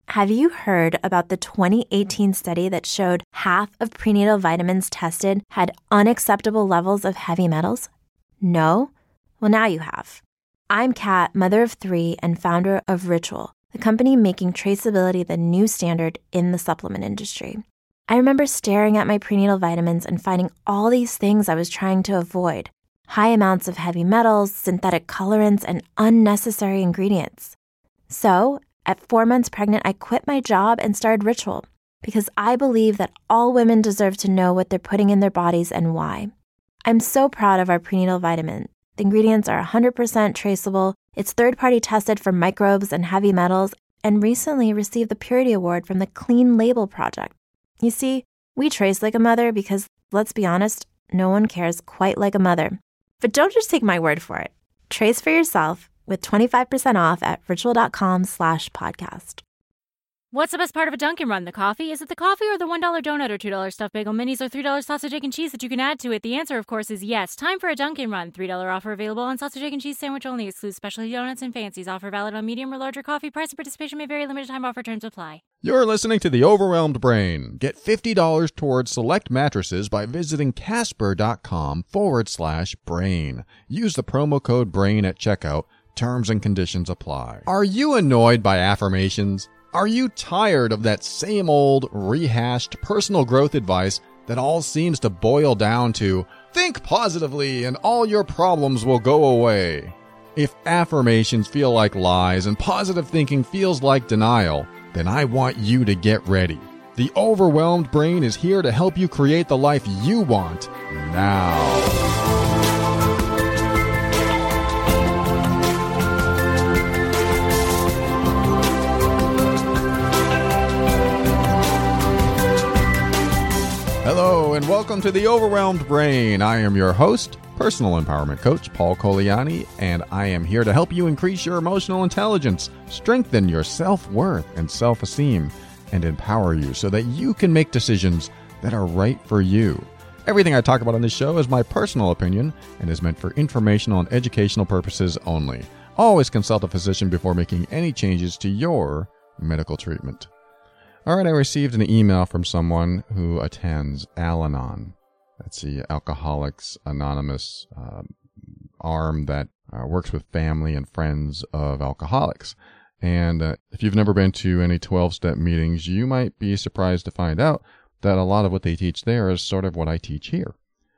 Have you heard about the 2018 study that showed half of prenatal vitamins tested had unacceptable levels of heavy metals? No? Well, now you have. I'm Kat, mother of 3 and founder of Ritual, the company making traceability the new standard in the supplement industry. I remember staring at my prenatal vitamins and finding all these things I was trying to avoid. High amounts of heavy metals, synthetic colorants, and unnecessary ingredients. So, at 4 months pregnant, I quit my job and started Ritual because I believe that all women deserve to know what they're putting in their bodies and why. I'm so proud of our prenatal vitamin. The ingredients are 100% traceable, it's third-party tested for microbes and heavy metals, and recently received the Purity Award from the Clean Label Project. You see, we trace like a mother because, let's be honest, no one cares quite like a mother. But don't just take my word for it. Trace for yourself with 25% off at ritual.com/podcast. What's the best part of a Dunkin' Run? The coffee? Is it the coffee or the $1 donut or $2 stuffed bagel minis or $3 sausage, egg, and cheese that you can add to it? The answer, of course, is yes. Time for a Dunkin' Run. $3 offer available on sausage, egg, and cheese sandwich only. Excludes specialty donuts and fancies. Offer valid on medium or larger coffee. Price and participation may vary. Limited time offer. Terms apply. You're listening to The Overwhelmed Brain. Get $50 towards select mattresses by visiting Casper.com/brain. Use the promo code BRAIN at checkout. Terms and conditions apply. Are you annoyed by affirmations? Are you tired of that same old, rehashed personal growth advice that all seems to boil down to, think positively and all your problems will go away? If affirmations feel like lies and positive thinking feels like denial, then I want you to get ready. The Overwhelmed Brain is here to help you create the life you want now. Hello and welcome to The Overwhelmed Brain. I am your host, personal empowerment coach Paul Coliani, and I am here to help you increase your emotional intelligence, strengthen your self-worth and self-esteem, and empower you so that you can make decisions that are right for you. Everything I talk about on this show is my personal opinion and is meant for informational and educational purposes only. Always consult a physician before making any changes to your medical treatment. All right, I received an email from someone who attends Al-Anon. That's the Alcoholics Anonymous arm that works with family and friends of alcoholics. And if you've never been to any 12-step meetings, you might be surprised to find out that a lot of what they teach there is sort of what I teach here.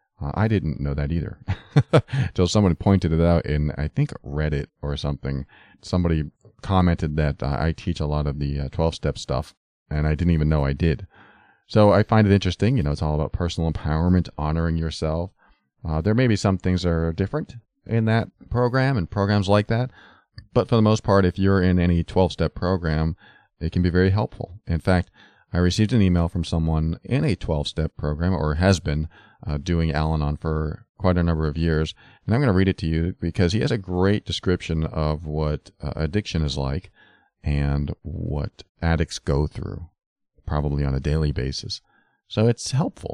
I didn't know that either until someone pointed it out in, I think, Reddit or something. Somebody commented that I teach a lot of the 12-step stuff, and I didn't even know I did. So I find it interesting. You know, it's all about personal empowerment, honoring yourself. There may be some things that are different in that program and programs like that. But for the most part, if you're in any 12-step program, it can be very helpful. In fact, I received an email from someone in a 12-step program, or has been doing Al-Anon for quite a number of years. And I'm going to read it to you because he has a great description of what addiction is like and what addicts go through, probably on a daily basis. So it's helpful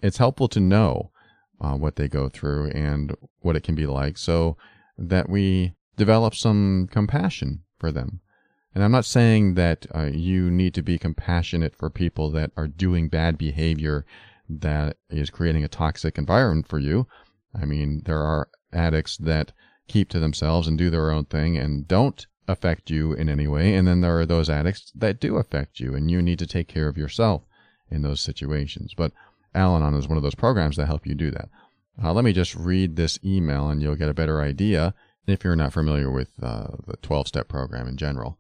to know what they go through and what it can be like, so that we develop some compassion for them. And I'm not saying that you need to be compassionate for people that are doing bad behavior that is creating a toxic environment for you. I mean, there are addicts that keep to themselves and do their own thing and don't affect you in any way. And then there are those addicts that do affect you, and you need to take care of yourself in those situations. But Al-Anon is one of those programs that help you do that. Let me just read this email and you'll get a better idea if you're not familiar with the 12-step program in general.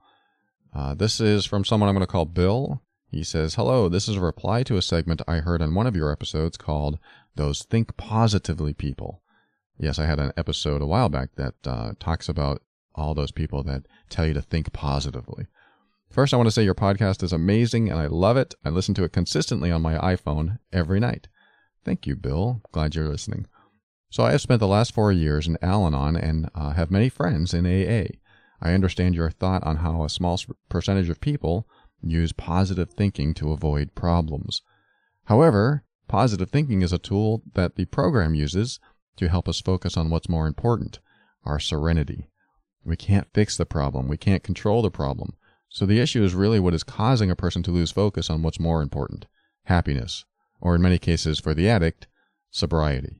This is from someone I'm going to call Bill. He says, "Hello, this is a reply to a segment I heard on one of your episodes called Those Think Positively People." Yes, I had an episode a while back that talks about all those people that tell you to think positively. First, I want to say your podcast is amazing and I love it. I listen to it consistently on my iPhone every night. Thank you, Bill. Glad you're listening. So I have spent the last 4 years in Al-Anon and have many friends in AA. I understand your thought on how a small percentage of people use positive thinking to avoid problems. However, positive thinking is a tool that the program uses to help us focus on what's more important, our serenity. We can't fix the problem. We can't control the problem. So the issue is really what is causing a person to lose focus on what's more important, happiness, or in many cases for the addict, sobriety.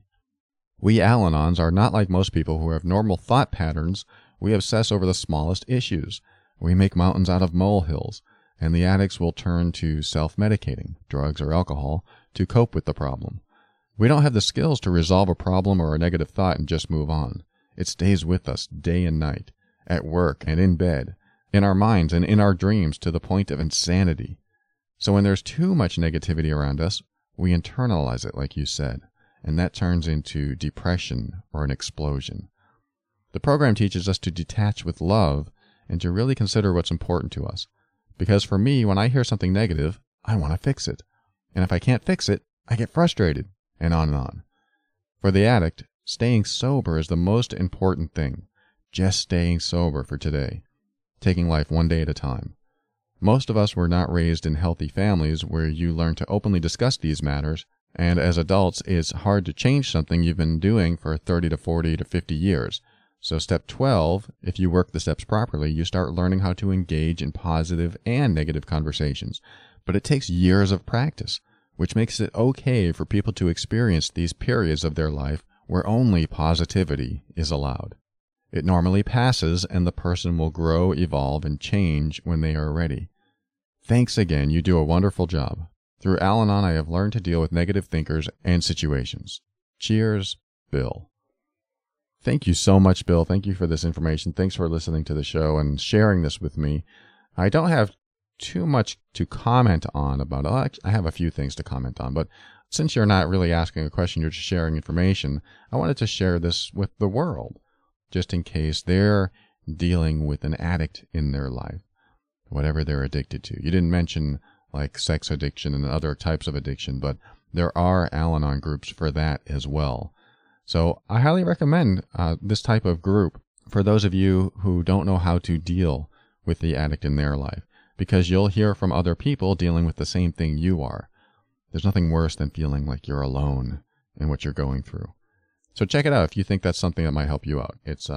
We Al-Anons are not like most people who have normal thought patterns. We obsess over the smallest issues. We make mountains out of molehills, and the addicts will turn to self-medicating, drugs or alcohol, to cope with the problem. We don't have the skills to resolve a problem or a negative thought and just move on. It stays with us day and night, at work and in bed, in our minds and in our dreams to the point of insanity. So when there's too much negativity around us, we internalize it, like you said, and that turns into depression or an explosion. The program teaches us to detach with love and to really consider what's important to us. Because for me, when I hear something negative, I want to fix it. And if I can't fix it, I get frustrated, and on and on. For the addict, staying sober is the most important thing. Just staying sober for today. Taking life one day at a time. Most of us were not raised in healthy families where you learn to openly discuss these matters, and as adults, it's hard to change something you've been doing for 30 to 40 to 50 years. So step 12, if you work the steps properly, you start learning how to engage in positive and negative conversations. But it takes years of practice, which makes it okay for people to experience these periods of their life where only positivity is allowed. It normally passes, and the person will grow, evolve, and change when they are ready. Thanks again. You do a wonderful job. Through Al-Anon, I have learned to deal with negative thinkers and situations. Cheers, Bill. Thank you so much, Bill. Thank you for this information. Thanks for listening to the show and sharing this with me. I don't have too much to comment on about it. I have a few things to comment on, but since you're not really asking a question, you're just sharing information, I wanted to share this with the world, just in case they're dealing with an addict in their life, whatever they're addicted to. You didn't mention like sex addiction and other types of addiction, but there are Al-Anon groups for that as well. So I highly recommend this type of group for those of you who don't know how to deal with the addict in their life, because you'll hear from other people dealing with the same thing you are. There's nothing worse than feeling like you're alone in what you're going through. So check it out if you think that's something that might help you out. It's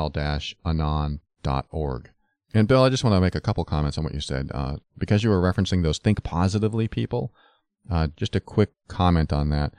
al-anon.org. And Bill, I just want to make a couple comments on what you said. Because you were referencing those think positively people, just a quick comment on that.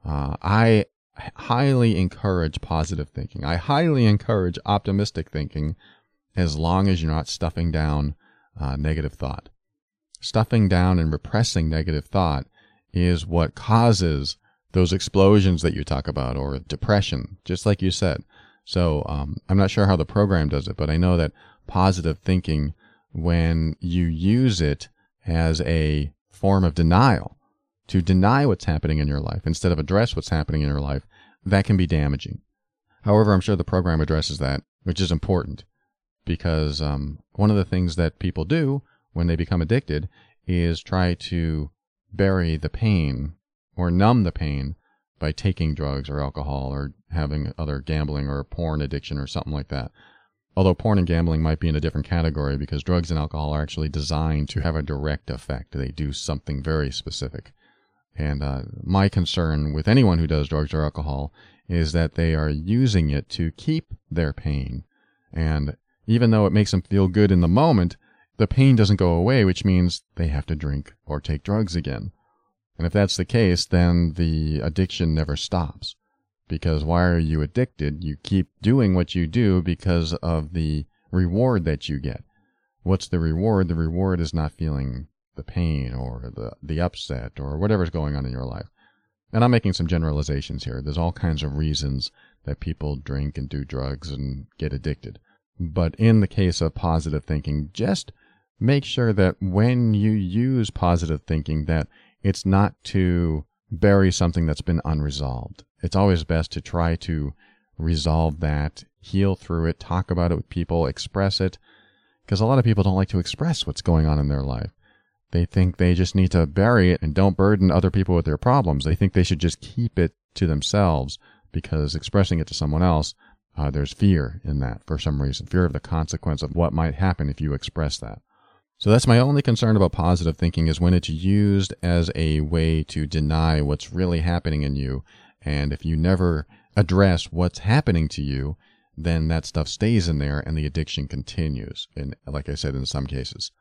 I highly encourage positive thinking. I highly encourage optimistic thinking as long as you're not stuffing down negative thought. Stuffing down and repressing negative thought is what causes those explosions that you talk about, or depression, just like you said. So I'm not sure how the program does it, but I know that positive thinking, when you use it as a form of denial, to deny what's happening in your life instead of address what's happening in your life, that can be damaging. However, I'm sure the program addresses that, which is important, because one of the things that people do when they become addicted is try to bury the pain or numb the pain by taking drugs or alcohol or having other gambling or porn addiction or something like that. Although porn and gambling might be in a different category because drugs and alcohol are actually designed to have a direct effect. They do something very specific. And my concern with anyone who does drugs or alcohol is that they are using it to keep their pain. And even though it makes them feel good in the moment, the pain doesn't go away, which means they have to drink or take drugs again. And if that's the case, then the addiction never stops. Because why are you addicted? You keep doing what you do because of the reward that you get. What's the reward? The reward is not feeling the pain or the upset or whatever's going on in your life. And I'm making some generalizations here. There's all kinds of reasons that people drink and do drugs and get addicted. But in the case of positive thinking, just make sure that when you use positive thinking, that it's not to bury something that's been unresolved. It's always best to try to resolve that, heal through it, talk about it with people, express it, because a lot of people don't like to express what's going on in their life. They think they just need to bury it and don't burden other people with their problems. They think they should just keep it to themselves because expressing it to someone else, there's fear in that for some reason, fear of the consequence of what might happen if you express that. So that's my only concern about positive thinking, is when it's used as a way to deny what's really happening in you. And if you never address what's happening to you, then that stuff stays in there and the addiction continues. And like I said, in some cases.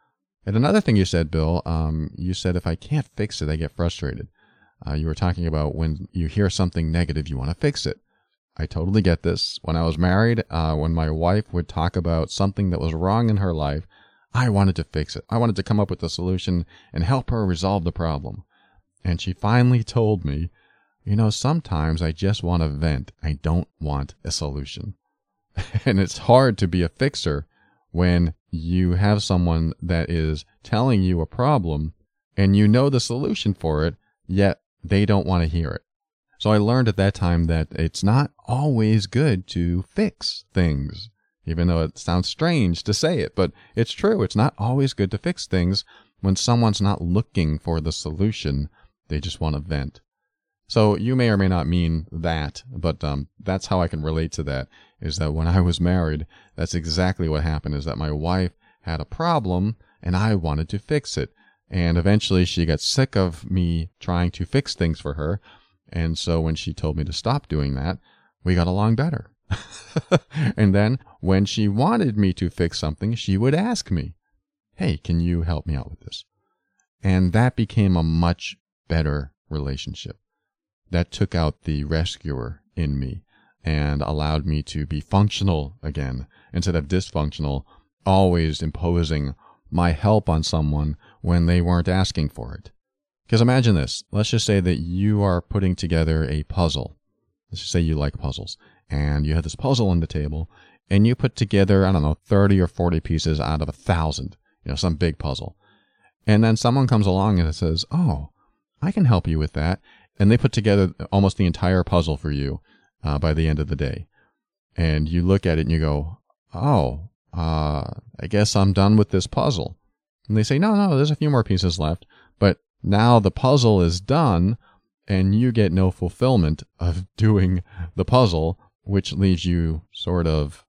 And another thing you said, Bill, you said if I can't fix it, I get frustrated. You were talking about when you hear something negative, you want to fix it. I totally get this. When I was married, when my wife would talk about something that was wrong in her life, I wanted to fix it. I wanted to come up with a solution and help her resolve the problem. And she finally told me, sometimes I just want to vent. I don't want a solution. And it's hard to be a fixer when you have someone that is telling you a problem and you know the solution for it, yet they don't want to hear it. So I learned at that time that it's not always good to fix things, even though it sounds strange to say it, but it's true. It's not always good to fix things when someone's not looking for the solution. They just want to vent. So you may or may not mean that, but that's how I can relate to that, is that when I was married, that's exactly what happened, is that my wife had a problem and I wanted to fix it. And eventually she got sick of me trying to fix things for her. And so when she told me to stop doing that, we got along better. And then when she wanted me to fix something, she would ask me, hey, can you help me out with this? And that became a much better relationship. That took out the rescuer in me and allowed me to be functional again instead of dysfunctional, always imposing my help on someone when they weren't asking for it. Because imagine this. Let's just say that you are putting together a puzzle. Let's just say you like puzzles. And you have this puzzle on the table, and you put together, 30 or 40 pieces out of 1,000, some big puzzle. And then someone comes along and it says, oh, I can help you with that. And they put together almost the entire puzzle for you by the end of the day. And you look at it and you go, oh, I guess I'm done with this puzzle. And they say, no, there's a few more pieces left. But now the puzzle is done and you get no fulfillment of doing the puzzle, which leaves you sort of,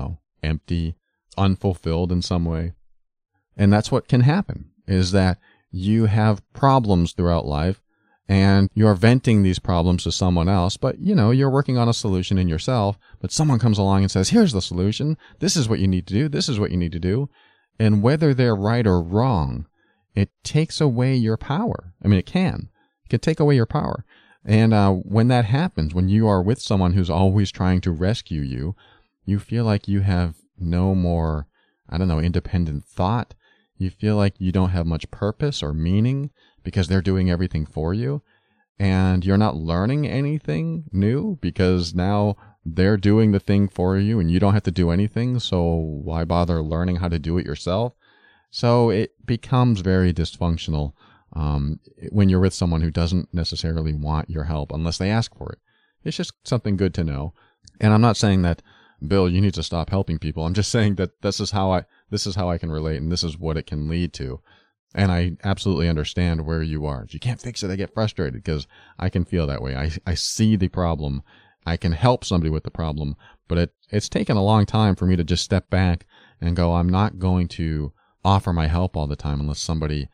empty, unfulfilled in some way. And that's what can happen, is that you have problems throughout life and you're venting these problems to someone else, but you're working on a solution in yourself, but someone comes along and says, here's the solution. This is what you need to do. This is what you need to do. And whether they're right or wrong, it takes away your power. It can take away your power. And when that happens, when you are with someone who's always trying to rescue you, you feel like you have no more, independent thought. You feel like you don't have much purpose or meaning because they're doing everything for you. And you're not learning anything new because now they're doing the thing for you and you don't have to do anything. So why bother learning how to do it yourself? So it becomes very dysfunctional when you're with someone who doesn't necessarily want your help unless they ask for it. It's just something good to know. And I'm not saying that, Bill, you need to stop helping people. I'm just saying that this is how I can relate, and this is what it can lead to. And I absolutely understand where you are. If you can't fix it, I get frustrated because I can feel that way. I see the problem. I can help somebody with the problem, but it's taken a long time for me to just step back and go, I'm not going to offer my help all the time unless somebody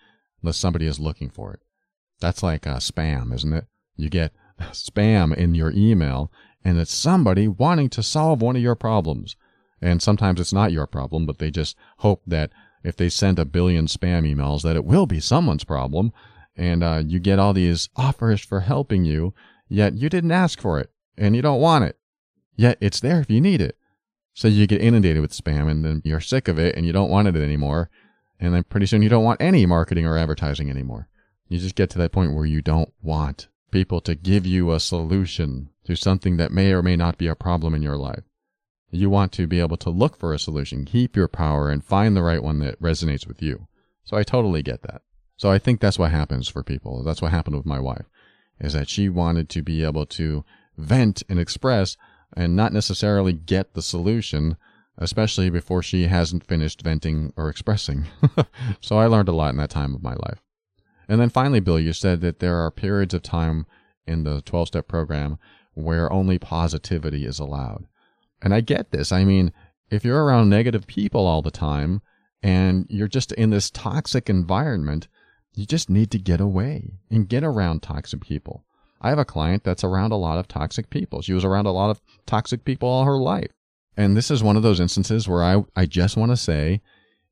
is looking for it. That's like spam, isn't it? You get spam in your email, and it's somebody wanting to solve one of your problems. And sometimes it's not your problem, but they just hope that if they send 1 billion spam emails, that it will be someone's problem. And you get all these offers for helping you, yet you didn't ask for it, and you don't want it. Yet it's there if you need it. So you get inundated with spam, and then you're sick of it, and you don't want it anymore. And then pretty soon you don't want any marketing or advertising anymore. You just get to that point where you don't want people to give you a solution to something that may or may not be a problem in your life. You want to be able to look for a solution, keep your power, and find the right one that resonates with you. So I totally get that. So I think that's what happens for people. That's what happened with my wife, is that she wanted to be able to vent and express and not necessarily get the solution, especially before she hasn't finished venting or expressing. So I learned a lot in that time of my life. And then finally, Bill, you said that there are periods of time in the 12-step program where only positivity is allowed. And I get this. If you're around negative people all the time and you're just in this toxic environment, you just need to get away and get around toxic people. I have a client that's around a lot of toxic people. She was around a lot of toxic people all her life. And this is one of those instances where I just want to say,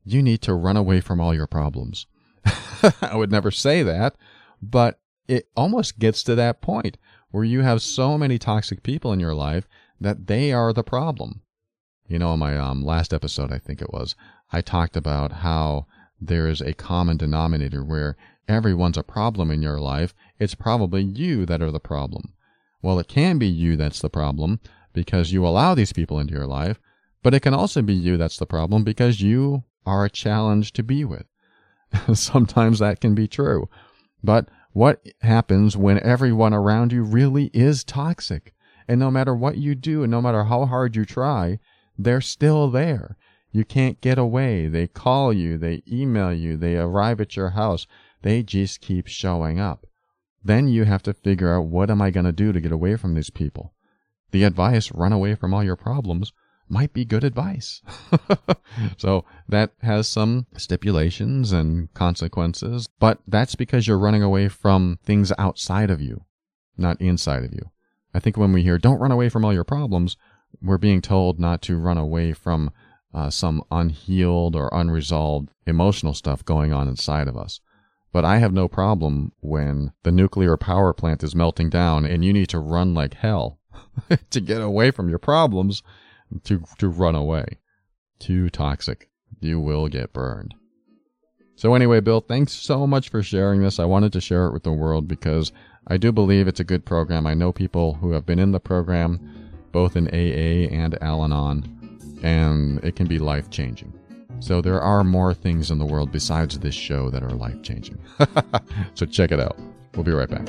you need to run away from all your problems. I would never say that, but it almost gets to that point where you have so many toxic people in your life that they are the problem. You know, in my last episode, I think it was, I talked about how there is a common denominator where everyone's a problem in your life. It's probably you that are the problem. Well, it can be you that's the problem because you allow these people into your life, but it can also be you that's the problem because you are a challenge to be with. Sometimes that can be true. But what happens when everyone around you really is toxic? And no matter what you do and no matter how hard you try, they're still there. You can't get away. They call you, they email you, they arrive at your house. They just keep showing up. Then you have to figure out, what am I going to do to get away from these people? The advice, run away from all your problems, might be good advice. So that has some stipulations and consequences, but that's because you're running away from things outside of you, not inside of you. I think when we hear, don't run away from all your problems, we're being told not to run away from some unhealed or unresolved emotional stuff going on inside of us. But I have no problem when the nuclear power plant is melting down and you need to run like hell to get away from your problems, to run away. Too toxic. You will get burned. So anyway, Bill, thanks so much for sharing this. I wanted to share it with the world because I do believe it's a good program. I know people who have been in the program, both in AA and Al-Anon, and it can be life-changing. So there are more things in the world besides this show that are life-changing. So check it out. We'll be right back.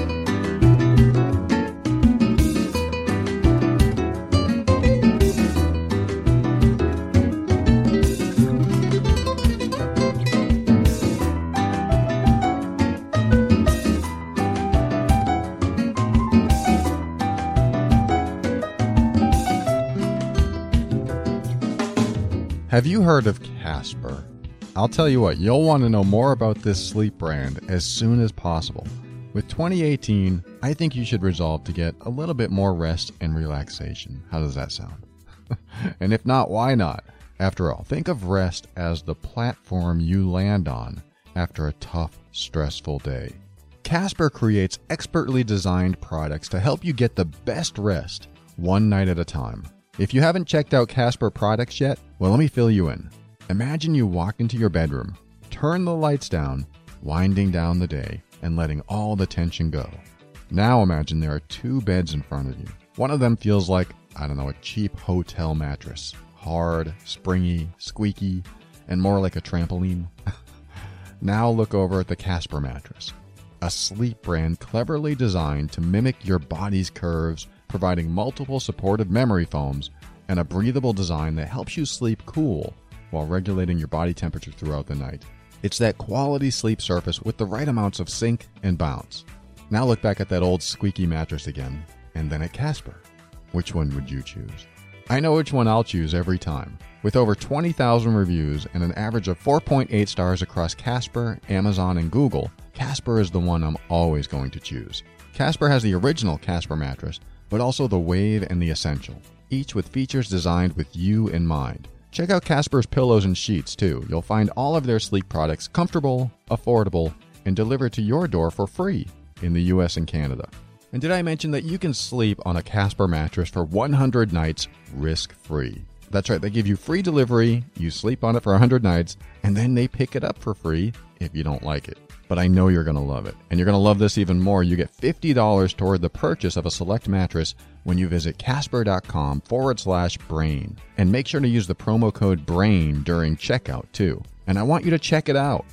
Have you heard of Casper? I'll tell you what, you'll want to know more about this sleep brand as soon as possible. With 2018, I think you should resolve to get a little bit more rest and relaxation. How does that sound? And if not, why not? After all, think of rest as the platform you land on after a tough, stressful day. Casper creates expertly designed products to help you get the best rest one night at a time. If you haven't checked out Casper products yet, well, let me fill you in. Imagine you walk into your bedroom, turn the lights down, winding down the day, and letting all the tension go. Now imagine there are two beds in front of you. One of them feels like, a cheap hotel mattress. Hard, springy, squeaky, and more like a trampoline. Now look over at the Casper mattress. A sleep brand cleverly designed to mimic your body's curves, providing multiple supportive memory foams and a breathable design that helps you sleep cool while regulating your body temperature throughout the night. It's that quality sleep surface with the right amounts of sink and bounce. Now look back at that old squeaky mattress again, and then at Casper. Which one would you choose? I know which one I'll choose every time. With over 20,000 reviews and an average of 4.8 stars across Casper, Amazon, and Google, Casper is the one I'm always going to choose. Casper has the original Casper mattress, but also the Wave and the Essential, each with features designed with you in mind. Check out Casper's pillows and sheets too. You'll find all of their sleep products comfortable, affordable, and delivered to your door for free in the US and Canada. And did I mention that you can sleep on a Casper mattress for 100 nights risk-free? That's right, they give you free delivery, you sleep on it for 100 nights, and then they pick it up for free if you don't like it. But I know you're going to love it. And you're going to love this even more. You get $50 toward the purchase of a select mattress when you visit casper.com/brain. And make sure to use the promo code BRAIN during checkout too. And I want you to check it out.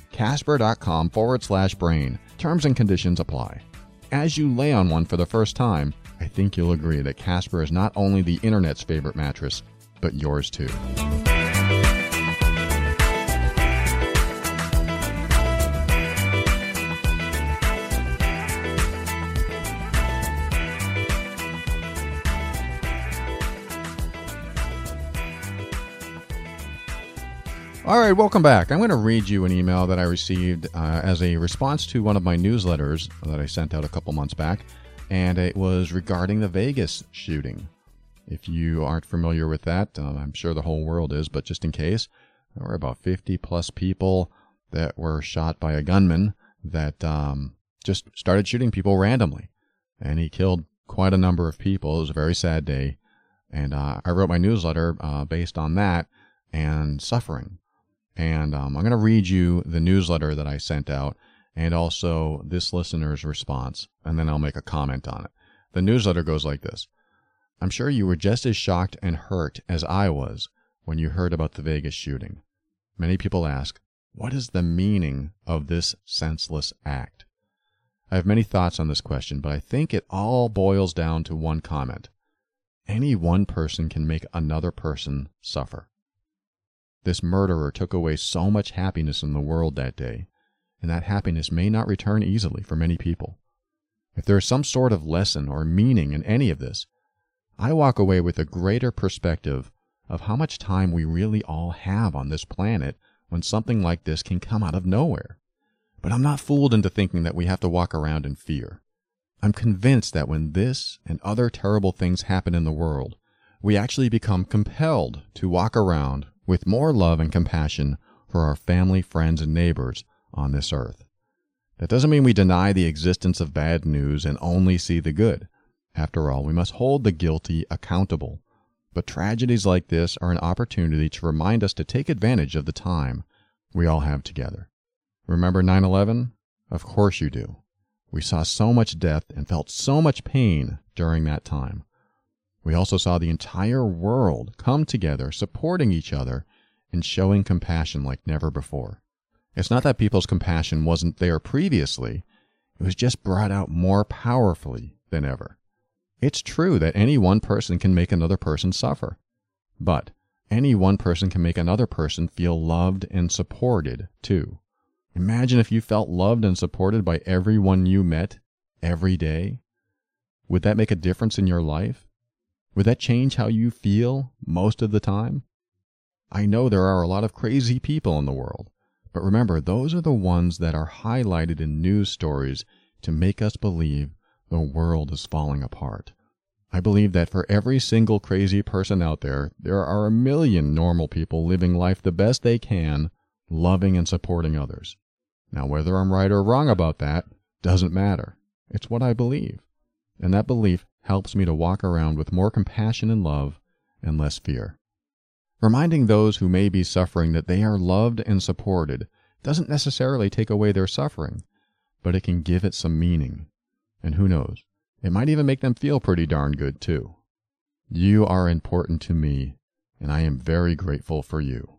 casper.com/brain. Terms and conditions apply. As you lay on one for the first time, I think you'll agree that Casper is not only the internet's favorite mattress, but yours too. All right, welcome back. I'm going to read you an email that I received as a response to one of my newsletters that I sent out a couple months back, and it was regarding the Vegas shooting. If you aren't familiar with that, I'm sure the whole world is, but just in case, There were about 50 plus people that were shot by a gunman that just started shooting people randomly. And he killed quite a number of people. It was a very sad day. And I wrote my newsletter based on that and suffering. And I'm going to read you the newsletter that I sent out and also this listener's response, and then I'll make a comment on it. The newsletter goes like this. I'm sure you were just as shocked and hurt as I was when you heard about the Vegas shooting. Many people ask, what is the meaning of this senseless act? I have many thoughts on this question, but I think it all boils down to one comment. Any one person can make another person suffer. This murderer took away so much happiness in the world that day, and that happiness may not return easily for many people. If there is some sort of lesson or meaning in any of this, I walk away with a greater perspective of how much time we really all have on this planet when something like this can come out of nowhere. But I'm not fooled into thinking that we have to walk around in fear. I'm convinced that when this and other terrible things happen in the world, we actually become compelled to walk around with more love and compassion for our family, friends, and neighbors on this earth. That doesn't mean we deny the existence of bad news and only see the good. After all, we must hold the guilty accountable. But tragedies like this are an opportunity to remind us to take advantage of the time we all have together. Remember 9/11? Of course you do. We saw so much death and felt so much pain during that time. We also saw the entire world come together, supporting each other and showing compassion like never before. It's not that people's compassion wasn't there previously. It was just brought out more powerfully than ever. It's true that any one person can make another person suffer, but any one person can make another person feel loved and supported too. Imagine if you felt loved and supported by everyone you met every day. Would that make a difference in your life? Would that change how you feel most of the time? I know there are a lot of crazy people in the world, but remember, those are the ones that are highlighted in news stories to make us believe the world is falling apart. I believe that for every single crazy person out there, there are 1 million normal people living life the best they can, loving and supporting others. Now, whether I'm right or wrong about that doesn't matter. It's what I believe. And that belief helps me to walk around with more compassion and love and less fear. Reminding those who may be suffering that they are loved and supported doesn't necessarily take away their suffering, but it can give it some meaning. And who knows, it might even make them feel pretty darn good too. You are important to me, and I am very grateful for you.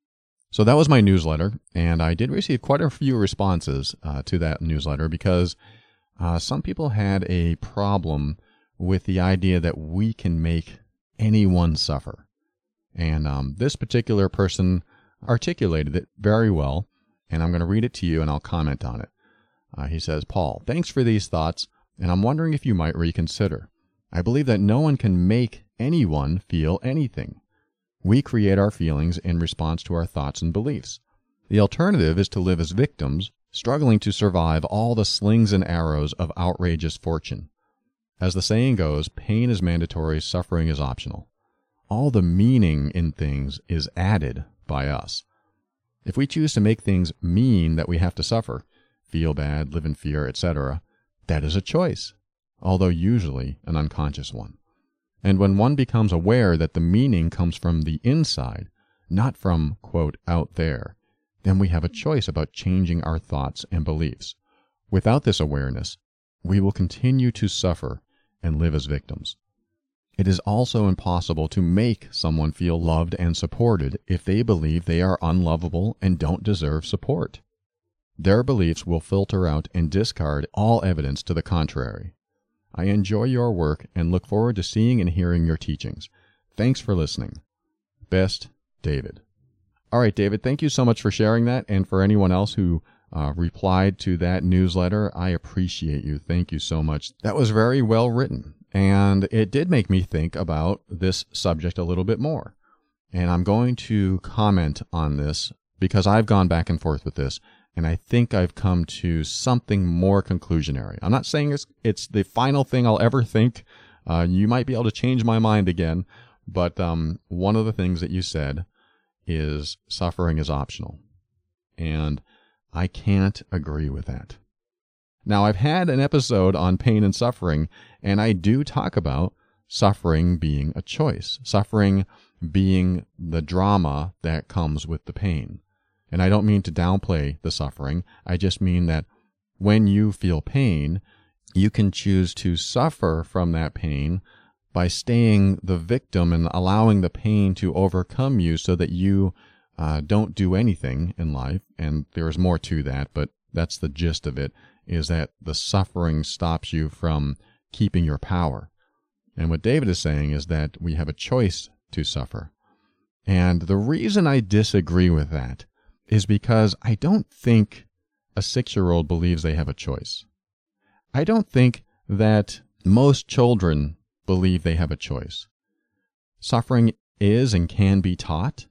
So that was my newsletter, and I did receive quite a few responses to that newsletter because some people had a problem with the idea that we can make anyone suffer. And this particular person articulated it very well, and I'm going to read it to you and I'll comment on it. He says, Paul, thanks for these thoughts, and I'm wondering if you might reconsider. I believe that no one can make anyone feel anything. We create our feelings in response to our thoughts and beliefs. The alternative is to live as victims, struggling to survive all the slings and arrows of outrageous fortune. As the saying goes, pain is mandatory, suffering is optional. All the meaning in things is added by us. If we choose to make things mean that we have to suffer, feel bad, live in fear, etc., that is a choice, although usually an unconscious one. And when one becomes aware that the meaning comes from the inside, not from, quote, out there, then we have a choice about changing our thoughts and beliefs. Without this awareness, we will continue to suffer and live as victims. It is also impossible to make someone feel loved and supported if they believe they are unlovable and don't deserve support. Their beliefs will filter out and discard all evidence to the contrary. I enjoy your work and look forward to seeing and hearing your teachings. Thanks for listening. Best, David. All right, David, thank you so much for sharing that. And for anyone else who replied to that newsletter, I appreciate you. Thank you so much. That was very well written. And it did make me think about this subject a little bit more. And I'm going to comment on this because I've gone back and forth with this. And I think I've come to something more conclusionary. I'm not saying it's the final thing I'll ever think. You might be able to change my mind again. But one of the things that you said is suffering is optional. And I can't agree with that. Now, I've had an episode on pain and suffering, and I do talk about suffering being a choice, suffering being the drama that comes with the pain. And I don't mean to downplay the suffering. I just mean that when you feel pain, you can choose to suffer from that pain by staying the victim and allowing the pain to overcome you so that you don't do anything in life. And there's more to that, but that's the gist of it, is that the suffering stops you from keeping your power. And what David is saying is that we have a choice to suffer. And the reason I disagree with that is because I don't think a 6-year-old believes they have a choice. I don't think that most children believe they have a choice. Suffering is and can be taught.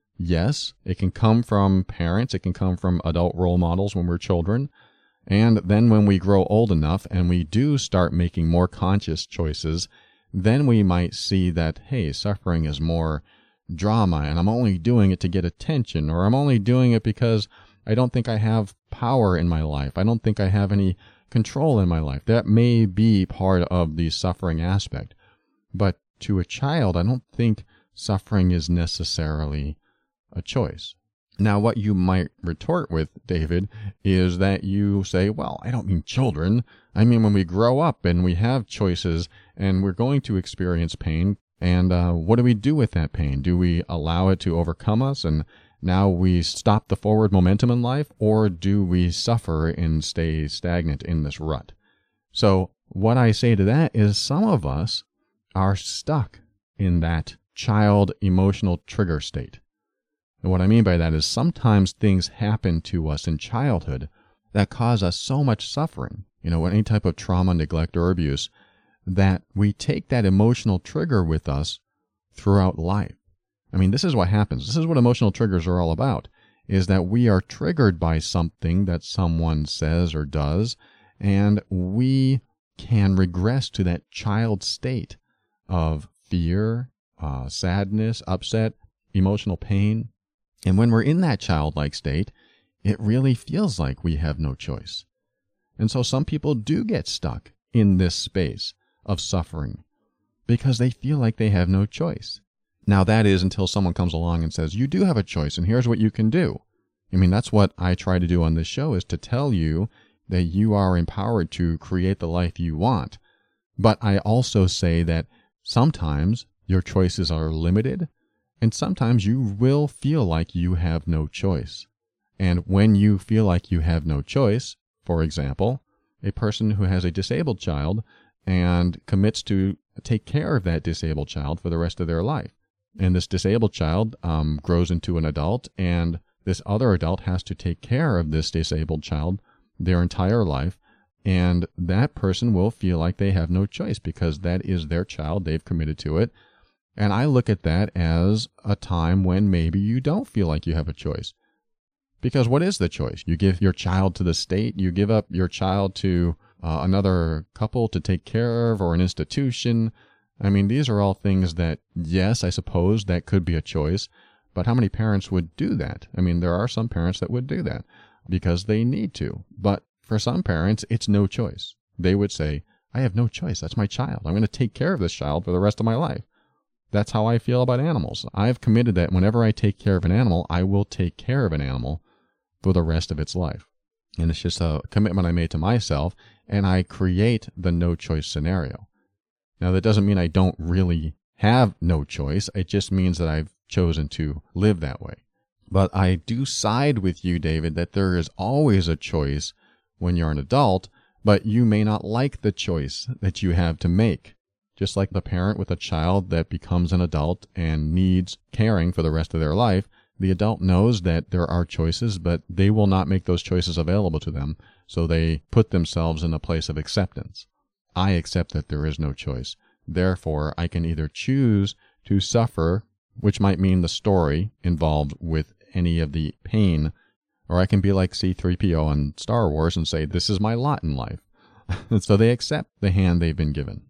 Yes, it can come from parents. It can come from adult role models when we're children. And then when we grow old enough and we do start making more conscious choices, then we might see that, hey, suffering is more drama and I'm only doing it to get attention, or I'm only doing it because I don't think I have power in my life. I don't think I have any control in my life. That may be part of the suffering aspect. But to a child, I don't think suffering is necessarily a choice. Now, what you might retort with, David, is that you say, well, I don't mean children. I mean when we grow up and we have choices and we're going to experience pain. And what do we do with that pain? Do we allow it to overcome us and now we stop the forward momentum in life? Or do we suffer and stay stagnant in this rut? So what I say to that is some of us are stuck in that child emotional trigger state. And what I mean by that is sometimes things happen to us in childhood that cause us so much suffering, any type of trauma, neglect, or abuse, that we take that emotional trigger with us throughout life. I mean, this is what happens. This is what emotional triggers are all about, is that we are triggered by something that someone says or does, and we can regress to that child state of fear, sadness, upset, emotional pain. And when we're in that childlike state, it really feels like we have no choice. And so some people do get stuck in this space of suffering because they feel like they have no choice. Now that is until someone comes along and says, you do have a choice and here's what you can do. I mean, that's what I try to do on this show, is to tell you that you are empowered to create the life you want. But I also say that sometimes your choices are limited, and sometimes you will feel like you have no choice. And when you feel like you have no choice, for example, a person who has a disabled child and commits to take care of that disabled child for the rest of their life. And this disabled child grows into an adult, and this other adult has to take care of this disabled child their entire life. And that person will feel like they have no choice because that is their child. They've committed to it. And I look at that as a time when maybe you don't feel like you have a choice. Because what is the choice? You give your child to the state, you give up your child to another couple to take care of, or an institution. I mean, these are all things that, yes, I suppose that could be a choice, but how many parents would do that? I mean, there are some parents that would do that because they need to. But for some parents, it's no choice. They would say, I have no choice. That's my child. I'm going to take care of this child for the rest of my life. That's how I feel about animals. I've committed that whenever I take care of an animal, I will take care of an animal for the rest of its life. And it's just a commitment I made to myself, and I create the no choice scenario. Now, that doesn't mean I don't really have no choice. It just means that I've chosen to live that way. But I do side with you, David, that there is always a choice when you're an adult, but you may not like the choice that you have to make. Just like the parent with a child that becomes an adult and needs caring for the rest of their life, the adult knows that there are choices, but they will not make those choices available to them, so they put themselves in a place of acceptance. I accept that there is no choice. Therefore, I can either choose to suffer, which might mean the story involved with any of the pain, or I can be like C-3PO on Star Wars and say, this is my lot in life. And so they accept the hand they've been given.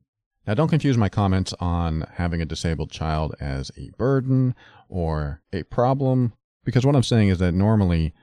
Now, don't confuse my comments on having a disabled child as a burden or a problem, because what I'm saying is that normally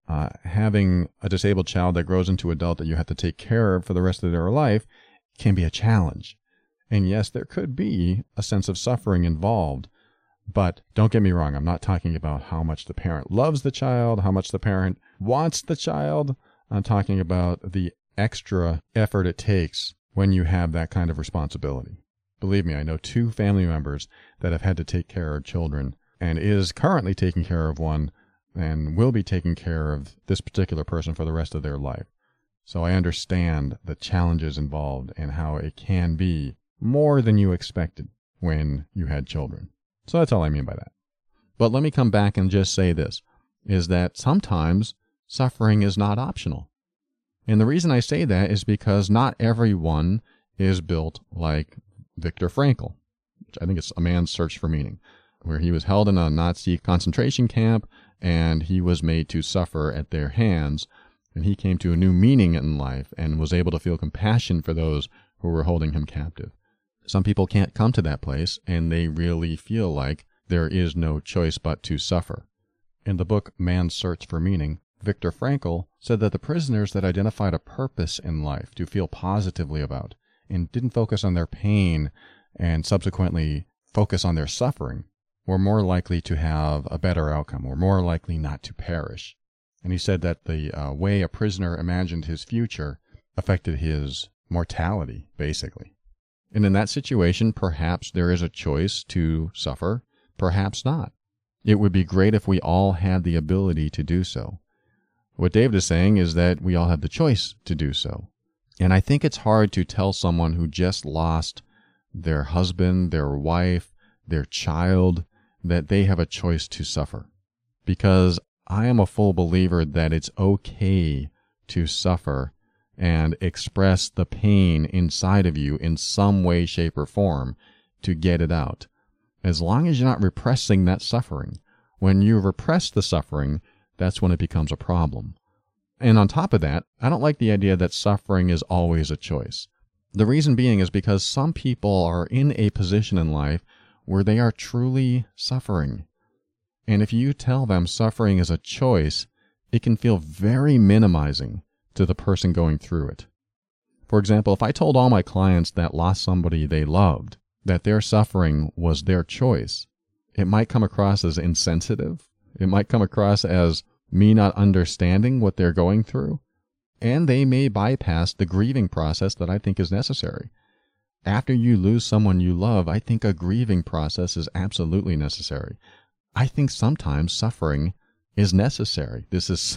having a disabled child that grows into adult that you have to take care of for the rest of their life can be a challenge. And yes, there could be a sense of suffering involved, but don't get me wrong. I'm not talking about how much the parent loves the child, how much the parent wants the child. I'm talking about the extra effort it takes when you have that kind of responsibility. Believe me, I know 2 family members that have had to take care of children and is currently taking care of one and will be taking care of this particular person for the rest of their life. So I understand the challenges involved and how it can be more than you expected when you had children. So that's all I mean by that. But let me come back and just say this, is that sometimes suffering is not optional. And the reason I say that is because not everyone is built like Viktor Frankl, which I think it's A Man's Search for Meaning, where he was held in a Nazi concentration camp and he was made to suffer at their hands. And he came to a new meaning in life and was able to feel compassion for those who were holding him captive. Some people can't come to that place, and they really feel like there is no choice but to suffer. In the book Man's Search for Meaning, Viktor Frankl said that the prisoners that identified a purpose in life to feel positively about and didn't focus on their pain and subsequently focus on their suffering were more likely to have a better outcome, or more likely not to perish. And he said that the way a prisoner imagined his future affected his mortality, basically. And in that situation, perhaps there is a choice to suffer, perhaps not. It would be great if we all had the ability to do so. What David is saying is that we all have the choice to do so. And I think it's hard to tell someone who just lost their husband, their wife, their child, that they have a choice to suffer. Because I am a full believer that it's okay to suffer and express the pain inside of you in some way, shape, or form to get it out. As long as you're not repressing that suffering. When you repress the suffering, that's when it becomes a problem. And on top of that, I don't like the idea that suffering is always a choice. The reason being is because some people are in a position in life where they are truly suffering. And if you tell them suffering is a choice, it can feel very minimizing to the person going through it. For example, if I told all my clients that lost somebody they loved, that their suffering was their choice, it might come across as insensitive. It might come across as me not understanding what they're going through. And they may bypass the grieving process that I think is necessary. After you lose someone you love, I think a grieving process is absolutely necessary. I think sometimes suffering is necessary. This is,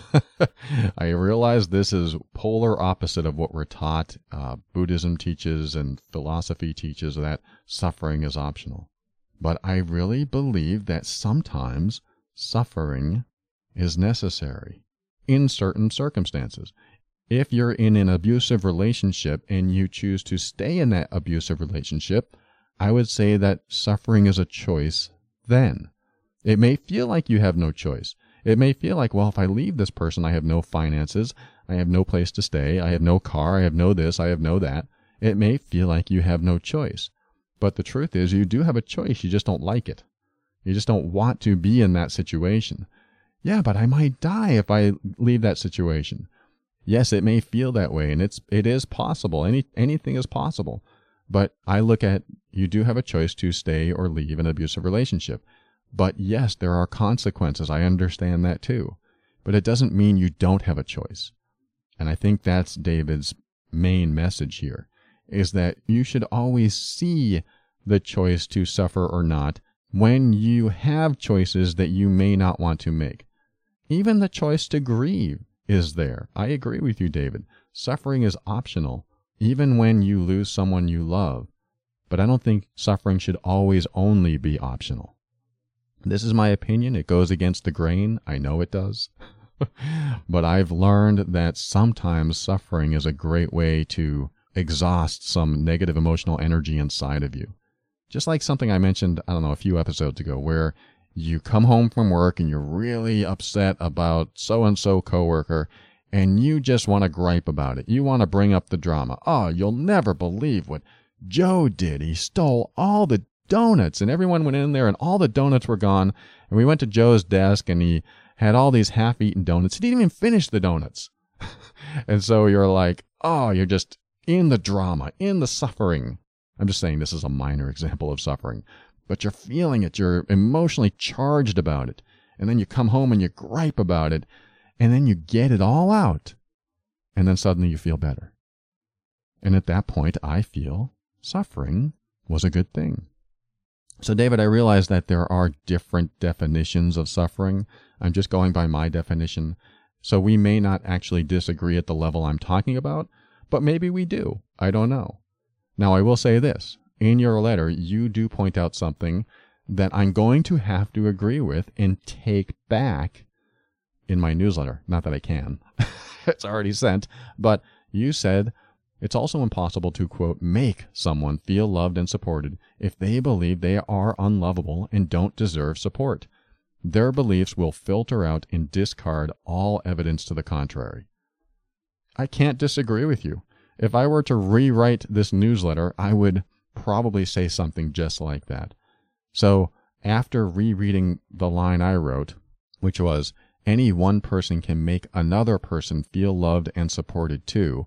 I realize this is polar opposite of what we're taught. Buddhism teaches and philosophy teaches that suffering is optional. But I really believe that sometimes suffering is necessary in certain circumstances. If you're in an abusive relationship and you choose to stay in that abusive relationship, I would say that suffering is a choice then. It may feel like you have no choice. It may feel like, well, if I leave this person, I have no finances, I have no place to stay, I have no car, I have no this, I have no that. It may feel like you have no choice. But the truth is, you do have a choice, you just don't like it. You just don't want to be in that situation. Yeah, but I might die if I leave that situation. Yes, it may feel that way, and it is possible. Anything is possible. But I look at, you do have a choice to stay or leave an abusive relationship. But yes, there are consequences. I understand that too. But it doesn't mean you don't have a choice. And I think that's David's main message here, is that you should always see the choice to suffer or not when you have choices that you may not want to make. Even the choice to grieve is there. I agree with you, David. Suffering is optional, even when you lose someone you love. But I don't think suffering should always only be optional. This is my opinion. It goes against the grain. I know it does. But I've learned that sometimes suffering is a great way to exhaust some negative emotional energy inside of you. Just like something I mentioned, a few episodes ago, where you come home from work and you're really upset about so-and-so coworker, and you just want to gripe about it. You want to bring up the drama. Oh, you'll never believe what Joe did. He stole all the donuts, and everyone went in there and all the donuts were gone. And we went to Joe's desk and he had all these half-eaten donuts. He didn't even finish the donuts. And so you're like, oh, you're just in the drama, in the suffering. I'm just saying this is a minor example of suffering, but you're feeling it. You're emotionally charged about it. And then you come home and you gripe about it, and then you get it all out. And then suddenly you feel better. And at that point, I feel suffering was a good thing. So, David, I realize that there are different definitions of suffering. I'm just going by my definition. So we may not actually disagree at the level I'm talking about, but maybe we do. I don't know. Now, I will say this. In your letter, you do point out something that I'm going to have to agree with and take back in my newsletter. Not that I can. It's already sent. But you said it's also impossible to, quote, make someone feel loved and supported if they believe they are unlovable and don't deserve support. Their beliefs will filter out and discard all evidence to the contrary. I can't disagree with you. If I were to rewrite this newsletter, I would probably say something just like that. So after rereading the line I wrote, which was, any one person can make another person feel loved and supported too,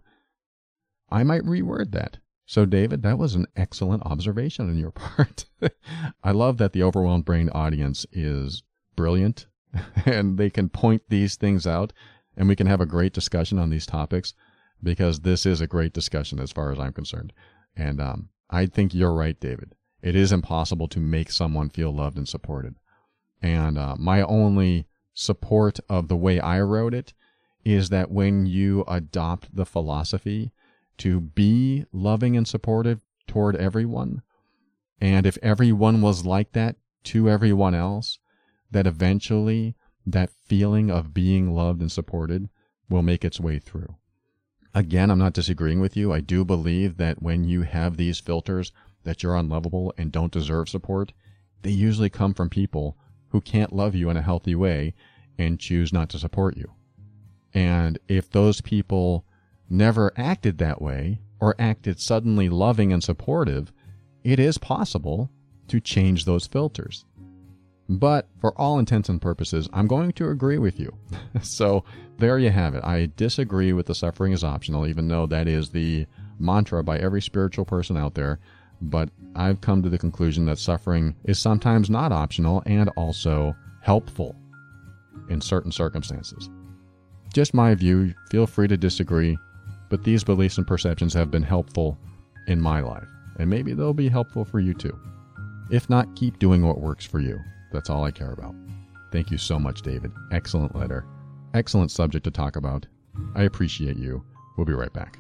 I might reword that. So, David, that was an excellent observation on your part. I love that the Overwhelmed Brain audience is brilliant and they can point these things out and we can have a great discussion on these topics, because this is a great discussion as far as I'm concerned. And I think you're right, David. It is impossible to make someone feel loved and supported. And my only support of the way I wrote it is that when you adopt the philosophy to be loving and supportive toward everyone, and if everyone was like that to everyone else, that eventually that feeling of being loved and supported will make its way through. Again, I'm not disagreeing with you. I do believe that when you have these filters that you're unlovable and don't deserve support, they usually come from people who can't love you in a healthy way and choose not to support you. And if those people never acted that way or acted suddenly loving and supportive, it is possible to change those filters. But for all intents and purposes, I'm going to agree with you. So there you have it. I disagree with the suffering is optional, even though that is the mantra by every spiritual person out there. But I've come to the conclusion that suffering is sometimes not optional and also helpful in certain circumstances. Just my view. Feel free to disagree, but these beliefs and perceptions have been helpful in my life, and maybe they'll be helpful for you too. If not, keep doing what works for you. That's all I care about. Thank you so much, David. Excellent letter. Excellent subject to talk about. I appreciate you. We'll be right back.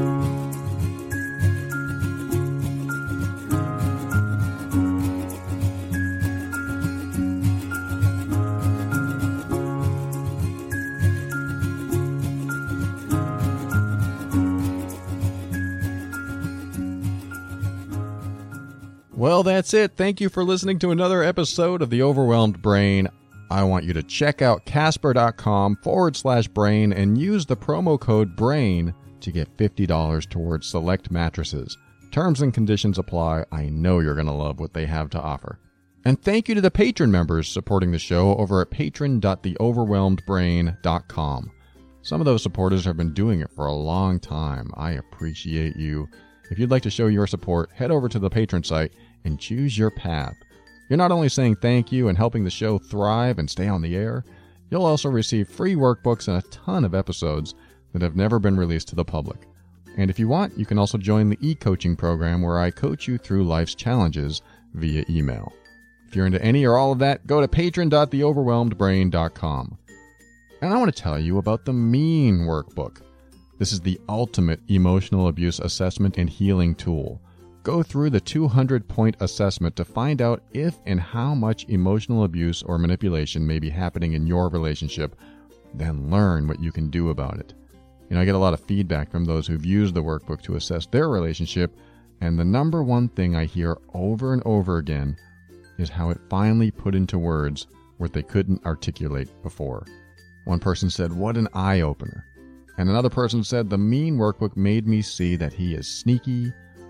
Well, that's it. Thank you for listening to another episode of The Overwhelmed Brain. I want you to check out Casper.com/brain and use the promo code BRAIN to get $50 towards select mattresses. Terms and conditions apply. I know you're going to love what they have to offer. And thank you to the patron members supporting the show over at patron.theoverwhelmedbrain.com. Some of those supporters have been doing it for a long time. I appreciate you. If you'd like to show your support, head over to the patron site and choose your path. You're not only saying thank you and helping the show thrive and stay on the air, you'll also receive free workbooks and a ton of episodes that have never been released to the public. And if you want, you can also join the e-coaching program where I coach you through life's challenges via email. If you're into any or all of that, go to patron.theoverwhelmedbrain.com. And I want to tell you about the MEAN workbook. This is the ultimate emotional abuse assessment and healing tool. Go through the 200-point assessment to find out if and how much emotional abuse or manipulation may be happening in your relationship, then learn what you can do about it. I get a lot of feedback from those who've used the workbook to assess their relationship, and the number one thing I hear over and over again is how it finally put into words what they couldn't articulate before. One person said, "What an eye-opener." And another person said, "The MEAN workbook made me see that he is sneaky,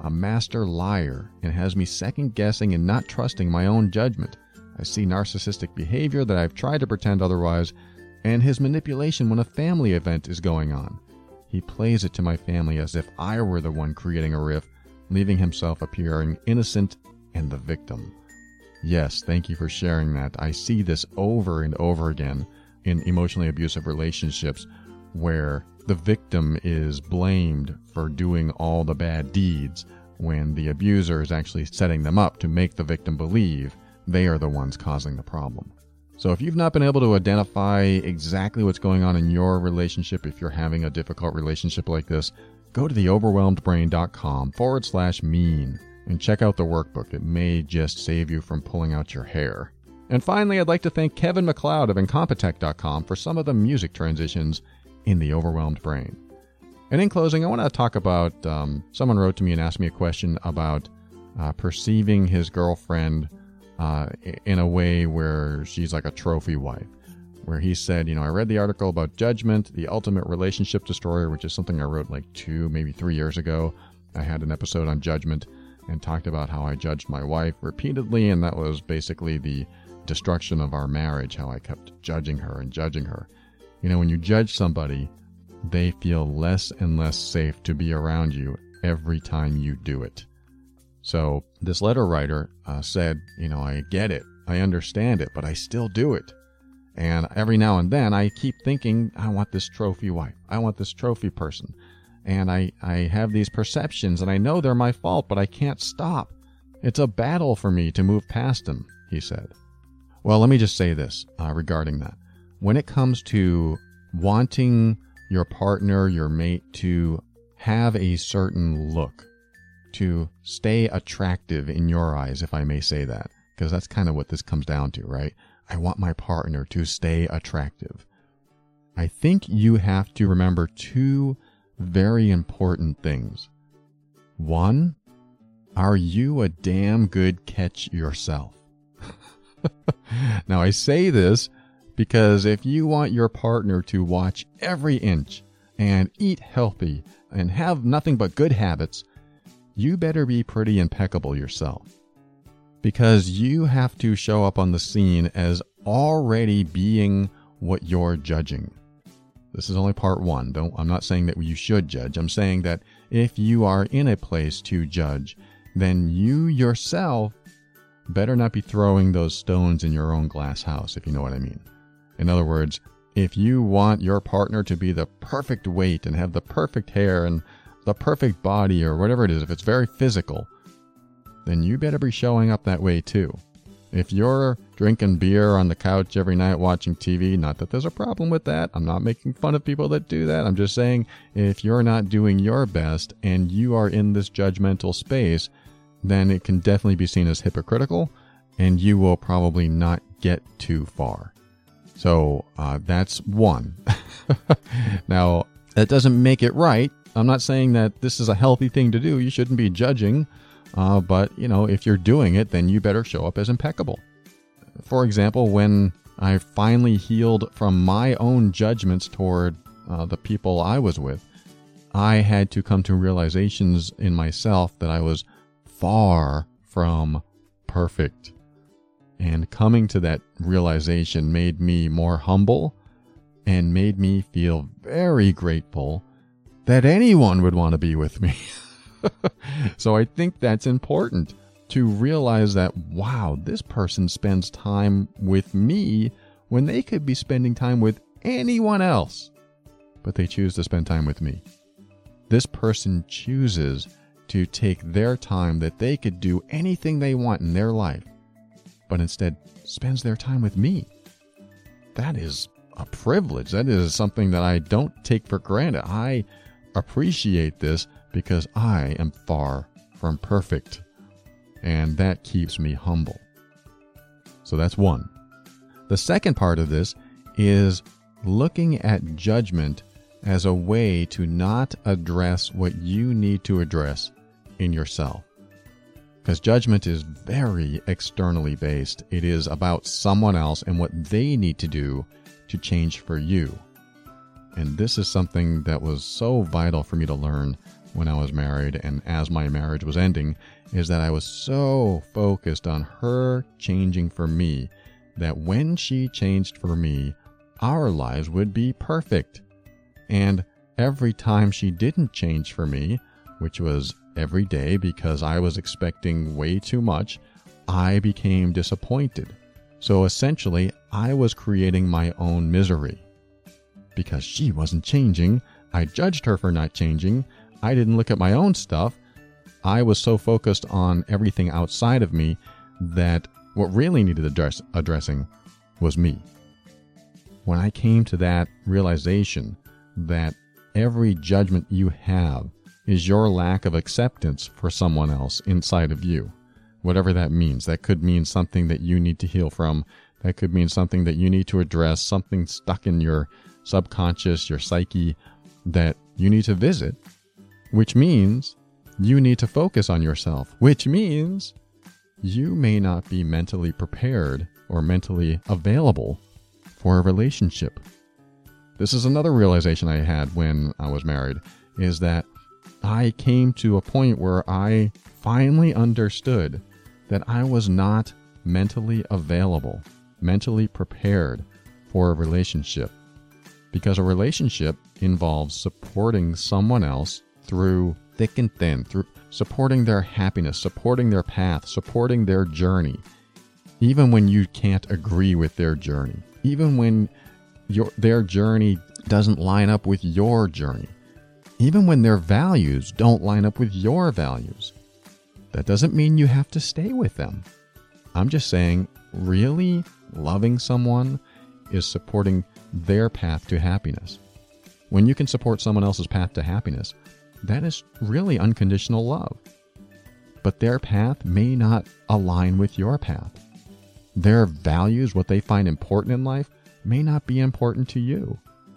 a master liar, and has me second-guessing and not trusting my own judgment. I see narcissistic behavior that I've tried to pretend otherwise, and his manipulation when a family event is going on. He plays it to my family as if I were the one creating a rift, leaving himself appearing innocent and the victim. Yes, thank you for sharing that. I see this over and over again in emotionally abusive relationships where the victim is blamed for doing all the bad deeds when the abuser is actually setting them up to make the victim believe they are the ones causing the problem. So if you've not been able to identify exactly what's going on in your relationship, if you're having a difficult relationship like this, go to theoverwhelmedbrain.com/mean and check out the workbook. It may just save you from pulling out your hair. And finally, I'd like to thank Kevin MacLeod of Incompetech.com for some of the music transitions in The Overwhelmed Brain. And in closing, I want to talk about, someone wrote to me and asked me a question about perceiving his girlfriend in a way where she's like a trophy wife. Where he said, I read the article about Judgment, the Ultimate Relationship Destroyer, which is something I wrote like 2, maybe 3 years ago. I had an episode on judgment and talked about how I judged my wife repeatedly, and that was basically the destruction of our marriage, how I kept judging her and judging her. When you judge somebody, they feel less and less safe to be around you every time you do it. So this letter writer said, I get it, I understand it, but I still do it. And every now and then I keep thinking, I want this trophy wife, I want this trophy person. And I have these perceptions, and I know they're my fault, but I can't stop. It's a battle for me to move past them, he said. Well, let me just say this regarding that. When it comes to wanting your partner, your mate, to have a certain look, to stay attractive in your eyes, if I may say that, because that's kind of what this comes down to, right? I want my partner to stay attractive. I think you have to remember 2 very important things. 1, are you a damn good catch yourself? Now, I say this because if you want your partner to watch every inch and eat healthy and have nothing but good habits, you better be pretty impeccable yourself. Because you have to show up on the scene as already being what you're judging. This is only part 1. I'm not saying that you should judge. I'm saying that if you are in a place to judge, then you yourself better not be throwing those stones in your own glass house, if you know what I mean. In other words, if you want your partner to be the perfect weight and have the perfect hair and the perfect body or whatever it is, if it's very physical, then you better be showing up that way too. If you're drinking beer on the couch every night watching TV, not that there's a problem with that. I'm not making fun of people that do that. I'm just saying if you're not doing your best and you are in this judgmental space, then it can definitely be seen as hypocritical and you will probably not get too far. So that's 1. Now, that doesn't make it right. I'm not saying that this is a healthy thing to do. You shouldn't be judging. But, if you're doing it, then you better show up as impeccable. For example, when I finally healed from my own judgments toward the people I was with, I had to come to realizations in myself that I was far from perfect. And coming to that realization made me more humble and made me feel very grateful that anyone would want to be with me. So I think that's important to realize that, wow, this person spends time with me when they could be spending time with anyone else, but they choose to spend time with me. This person chooses to take their time that they could do anything they want in their life, but instead spends their time with me. That is a privilege. That is something that I don't take for granted. I appreciate this because I am far from perfect, and that keeps me humble. So that's 1. The second part of this is looking at judgment as a way to not address what you need to address in yourself. Because judgment is very externally based. It is about someone else and what they need to do to change for you. And this is something that was so vital for me to learn when I was married and as my marriage was ending is that I was so focused on her changing for me that when she changed for me, our lives would be perfect. And every time she didn't change for me, which was every day because I was expecting way too much, I became disappointed. So essentially, I was creating my own misery. Because she wasn't changing, I judged her for not changing. I didn't look at my own stuff. I was so focused on everything outside of me that what really needed addressing was me. When I came to that realization that every judgment you have is your lack of acceptance for someone else inside of you, whatever that means. That could mean something that you need to heal from. That could mean something that you need to address, something stuck in your subconscious, your psyche, that you need to visit, which means you need to focus on yourself, which means you may not be mentally prepared or mentally available for a relationship. This is another realization I had when I was married, is that I came to a point where I finally understood that I was not mentally available, mentally prepared for a relationship. Because a relationship involves supporting someone else through thick and thin, through supporting their happiness, supporting their path, supporting their journey, even when you can't agree with their journey, even when their journey doesn't line up with your journey, even when their values don't line up with your values. That doesn't mean you have to stay with them. I'm just saying, really loving someone is supporting their path to happiness. When you can support someone else's path to happiness, that is really unconditional love. But their path may not align with your path. Their values, what they find important in life, may not be important to you.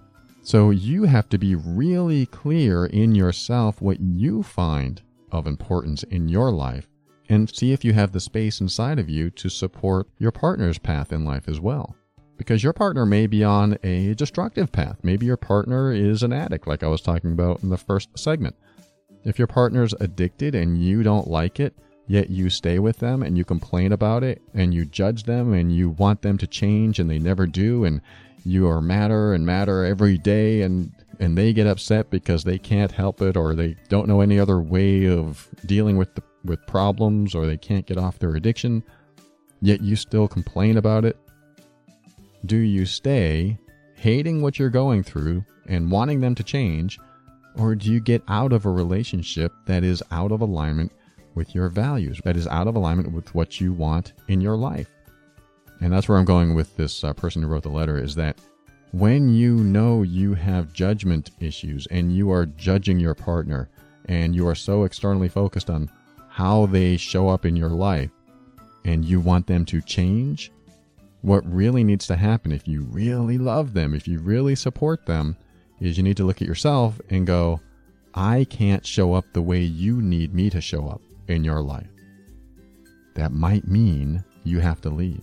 So you have to be really clear in yourself what you find of importance in your life and see if you have the space inside of you to support your partner's path in life as well. Because your partner may be on a destructive path. Maybe your partner is an addict, like I was talking about in the first segment. If your partner's addicted and you don't like it, yet you stay with them and you complain about it and you judge them and you want them to change and they never do, and you are madder and madder every day, and they get upset because they can't help it, or they don't know any other way of dealing with problems, or they can't get off their addiction, yet you still complain about it. Do you stay hating what you're going through and wanting them to change, or do you get out of a relationship that is out of alignment with your values, that is out of alignment with what you want in your life? And that's where I'm going with this person who wrote the letter, is that when you know you have judgment issues and you are judging your partner and you are so externally focused on how they show up in your life and you want them to change, what really needs to happen, if you really love them, if you really support them, is you need to look at yourself and go, I can't show up the way you need me to show up in your life. That might mean you have to leave.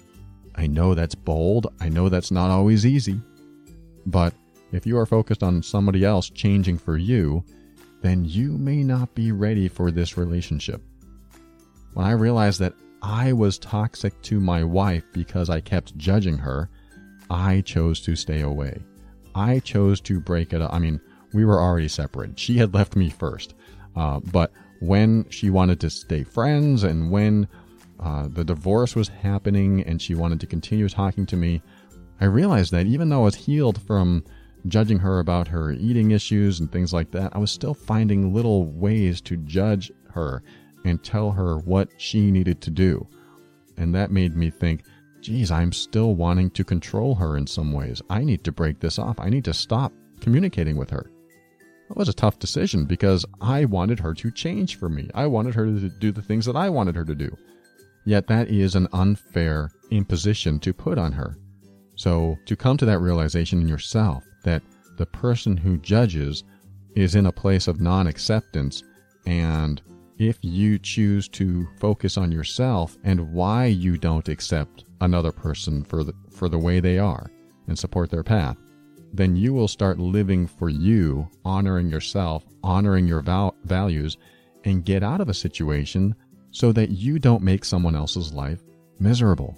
I know that's bold. I know that's not always easy. But if you are focused on somebody else changing for you, then you may not be ready for this relationship. When I realized that I was toxic to my wife because I kept judging her, I chose to stay away. I chose to break it up. I mean, we were already separated. She had left me first. But when she wanted to stay friends and when the divorce was happening and she wanted to continue talking to me, I realized that even though I was healed from judging her about her eating issues and things like that, I was still finding little ways to judge her and tell her what she needed to do. And that made me think, geez, I'm still wanting to control her in some ways. I need to break this off. I need to stop communicating with her. It was a tough decision because I wanted her to change for me. I wanted her to do the things that I wanted her to do. Yet that is an unfair imposition to put on her. So to come to that realization in yourself that the person who judges is in a place of non-acceptance, and if you choose to focus on yourself and why you don't accept another person for the way they are and support their path, then you will start living for you, honoring yourself, honoring your values, and get out of a situation so that you don't make someone else's life miserable.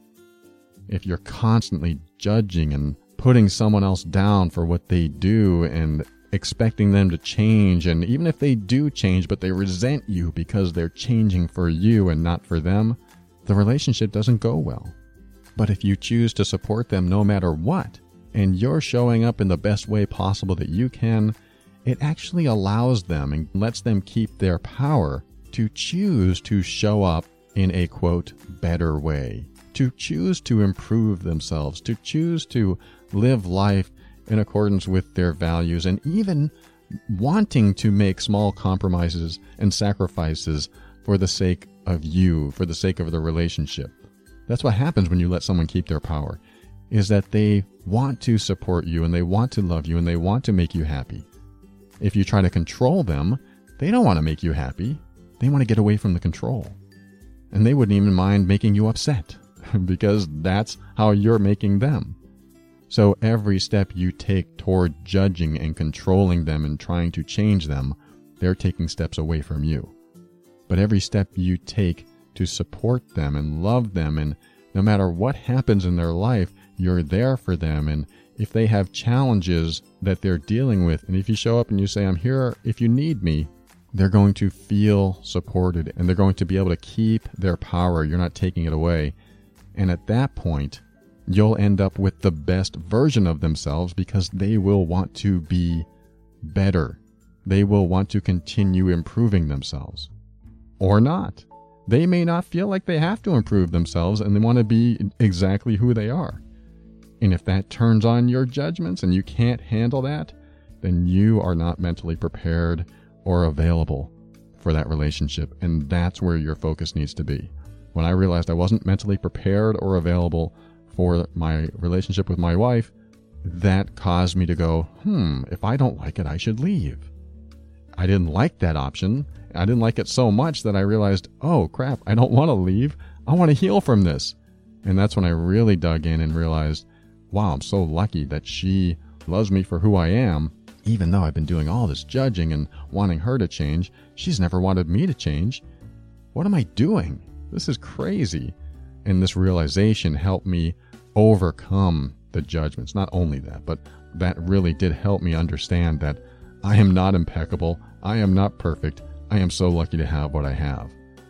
If you're constantly judging and putting someone else down for what they do and expecting them to change, and even if they do change but they resent you because they're changing for you and not for them, the relationship doesn't go well. But if you choose to support them no matter what, and you're showing up in the best way possible that you can, it actually allows them and lets them keep their power to choose to show up in a, quote, better way, to choose to improve themselves, to choose to live life in accordance with their values, and even wanting to make small compromises and sacrifices for the sake of you, for the sake of the relationship. That's what happens when you let someone keep their power, is that they want to support you and they want to love you and they want to make you happy. If you try to control them, they don't want to make you happy. They want to get away from the control. And they wouldn't even mind making you upset because that's how you're making them. So every step you take toward judging and controlling them and trying to change them, they're taking steps away from you. But every step you take to support them and love them, and no matter what happens in their life, you're there for them. And if they have challenges that they're dealing with, and if you show up and you say, I'm here if you need me, they're going to feel supported and they're going to be able to keep their power. You're not taking it away. And at that point, you'll end up with the best version of themselves because they will want to be better. They will want to continue improving themselves. Or not. They may not feel like they have to improve themselves and they want to be exactly who they are. And if that turns on your judgments and you can't handle that, then you are not mentally prepared or available for that relationship. And that's where your focus needs to be. When I realized I wasn't mentally prepared or available for my relationship with my wife, that caused me to go, if I don't like it, I should leave. I didn't like that option. I didn't like it so much that I realized, oh crap, I don't want to leave. I want to heal from this. And that's when I really dug in and realized, wow, I'm so lucky that she loves me for who I am. Even though I've been doing all this judging and wanting her to change, she's never wanted me to change. What am I doing? This is crazy. And this realization helped me overcome the judgments. Not only that, but that really did help me understand that I am not impeccable. I am not perfect. I am so lucky to have what I have.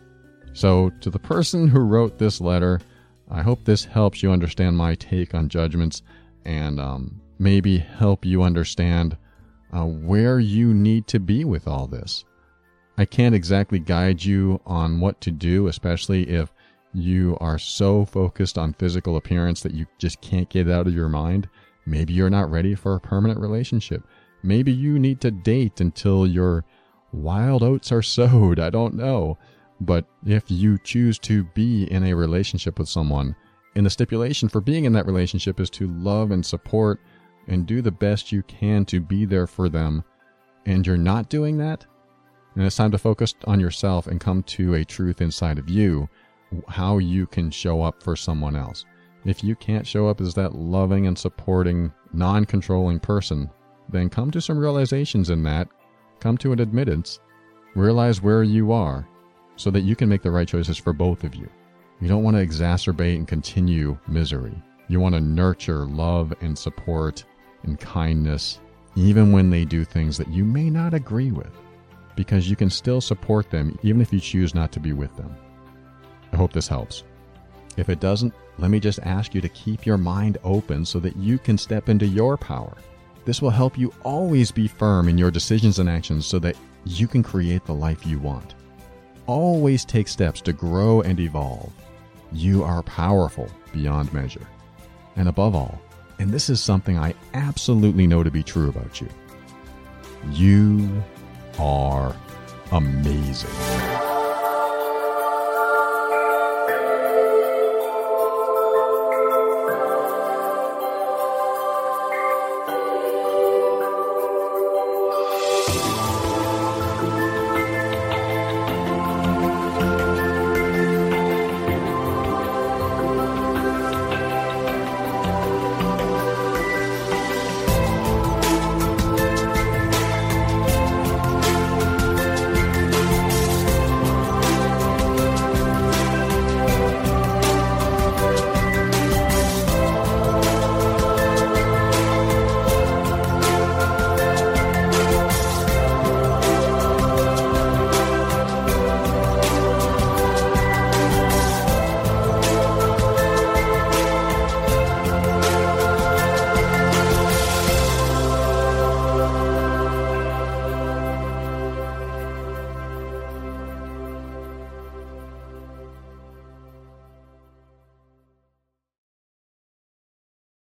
So to the person who wrote this letter, I hope this helps you understand my take on judgments and maybe help you understand where you need to be with all this. I can't exactly guide you on what to do, especially if you are so focused on physical appearance that you just can't get it out of your mind. Maybe you're not ready for a permanent relationship. Maybe you need to date until your wild oats are sowed. I don't know. But if you choose to be in a relationship with someone, and the stipulation for being in that relationship is to love and support and do the best you can to be there for them, and you're not doing that, then it's time to focus on yourself and come to a truth inside of you, how you can show up for someone else. If you can't show up as that loving and supporting, non-controlling person, then come to some realizations in that, come to an admittance, realize where you are, so that you can make the right choices for both of you. You don't want to exacerbate and continue misery. You want to nurture love and support and kindness, even when they do things that you may not agree with, because you can still support them even if you choose not to be with them. I hope this helps. If it doesn't, let me just ask you to keep your mind open so that you can step into your power. This will help you always be firm in your decisions and actions so that you can create the life you want. Always take steps to grow and evolve. You are powerful beyond measure. And above all, and this is something I absolutely know to be true about you, you are amazing.